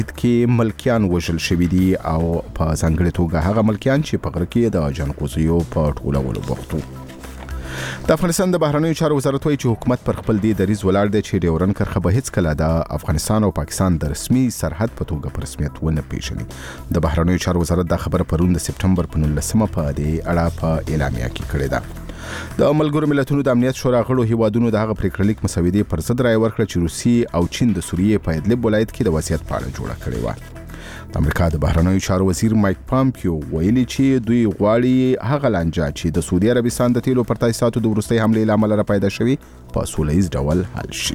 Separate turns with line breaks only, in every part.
کې ملکیان وژل شوي دي او په ځانګړې توګه هغه ملکیان چې په غره کې د جنغوزیو په ټولولو بوخت وو. د افغانستان د بهرنیو چارو وزارت وایي چې حکومت پر خپل دې دریځ ولاړ دی چې ډیورنډ کرښه به هیڅکله د افغانستان او پاکستان د رسمي سرحد په توګه په رسمیت ونه پیژني. د بهرنیو چارو وزارت دا خبره پرون د سپټمبر په 19 په دې اړه په اعلامیه کې کړې ده. د ملګرو ملتونو د امنیت شورا غړو هیوادونو د هغه پریکړلیک مسودې پر ضد رائے ورکړه چې روسیې او چین د سوریې په ادلب ولایت کې د وضعیت په اړه جوړه کړې وه. د امریکا د بهرنیو چارو وزیر مایک پامپیو ویلي چې دوی غواړي هغه لانجه چې د سعودي عربستان د تیلو پر تاسیساتو د وروستۍ حملې له امله راپیدا شوي په سوله ییز ډول حل شي.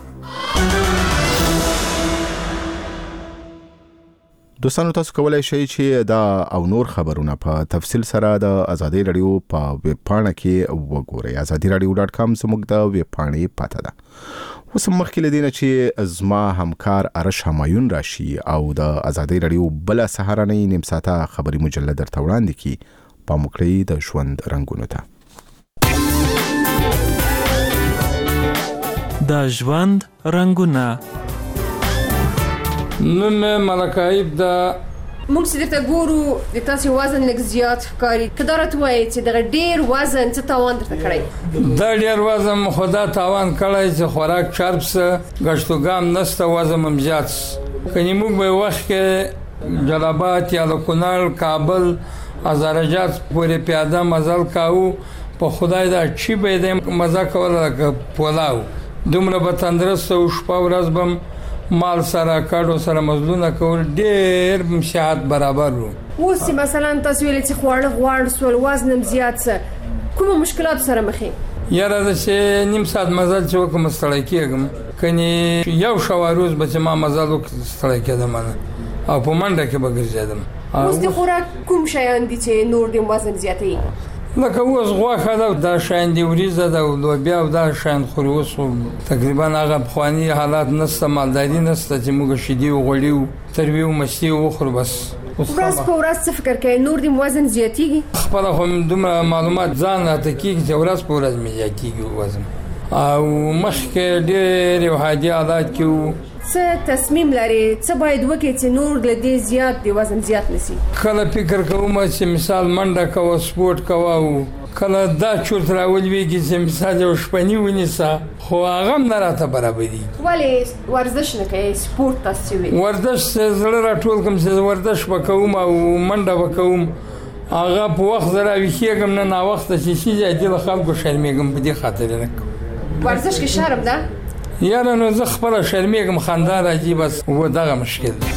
دوستانو، تاسو کولای شئ چې دا او نور خبرونه په تفصیل سره د ازادي رادیو په ویب پاڼه کې وګورئ. azadiradio.com زموږ د ویب پاڼې پته ده. اوس مخکې له دې نه چې زما همکار ارش همایون راشي او د ازادي رادیو بل سهارنۍ نیم ساعته خبري مجله درته وړاندې کړي، پام وکړئ د ژوند رنګونو ته.
د ژوند رنګونه.
نو مې ملکایب دا
موږ چې درته ګورو د تاسو وزن لږ زیات ښکاري. که دا راته وایي چې دغه ډېر وزن څه تاوان درته کړی؟
دا ډېر وزن خدا تاوان کړی چې خوراک چرب څه ګشتوګام نسته، وزن هم زیات. کني موږ به وخت کې جلابات یا د کونړ کابل ازارجات پورې پیاده مزل کاوه. په خدای دا چی به دې مزه کوله لکه پولاو. دومره به تندرست او شپه ورځ بم مال سره کاډو سره مزلونه کول ډېر مشاهد برابر وو.
اوس مثلا تاسو ویل چې خواړه غواړ سول وزن زیات څه کوم مشکلات سره مخې؟
یاره د چې نیم ساعت مزل چې وکم ستړی کېږم، کني یو شواروز به چې ما مزل وک ستړی کېدم او په منډه کې به ګرځېدم.
اوس د خوراک کوم شیان دي چې نور د وزن زیاتوي؟
لکه اوس غوښه ده، دا شیان د وریځه ده او لوبیا او دا شیان خوري. اوس تقریبا هغه پخواني حالات نسته، مالداري نسته چې موږ شیدې وغوړي تروي او مستي وخورو. بس
ورځ په ورځ څه فکر کوي نور د وزن زیاتېږي؟
خپل خو دومره معلومات ځان راته کېږي چې ورځ په ورځ مې زیاتېږي وزن. او مخکې ډېر یو عادي حالات کې
څه تصمیم لري څه باید وکړي چې نور له دې زیات دی وزن زیات نشي؟
کله فکر کوم چې مثال منډه کوه، سپورت کوه، او کله دا چورت راولويږي چې مثال یو شپنی ونیسه، خو هغه هم نه راته برابري.
ولې ورزش نه کوي؟ سپورت تاسو وی
ورزش زړه راټول کوم چې ورزش وکوم او منډه وکوم، هغه په وخت زرا ویښېږم نه وخت چې شي د خلکو شرمېږم په دې خاطر نه کوم.
ورزش کې شرم ده؟
یاره نو زه خپل شرمېږم، خندا راځي، بس و دغه مشکل.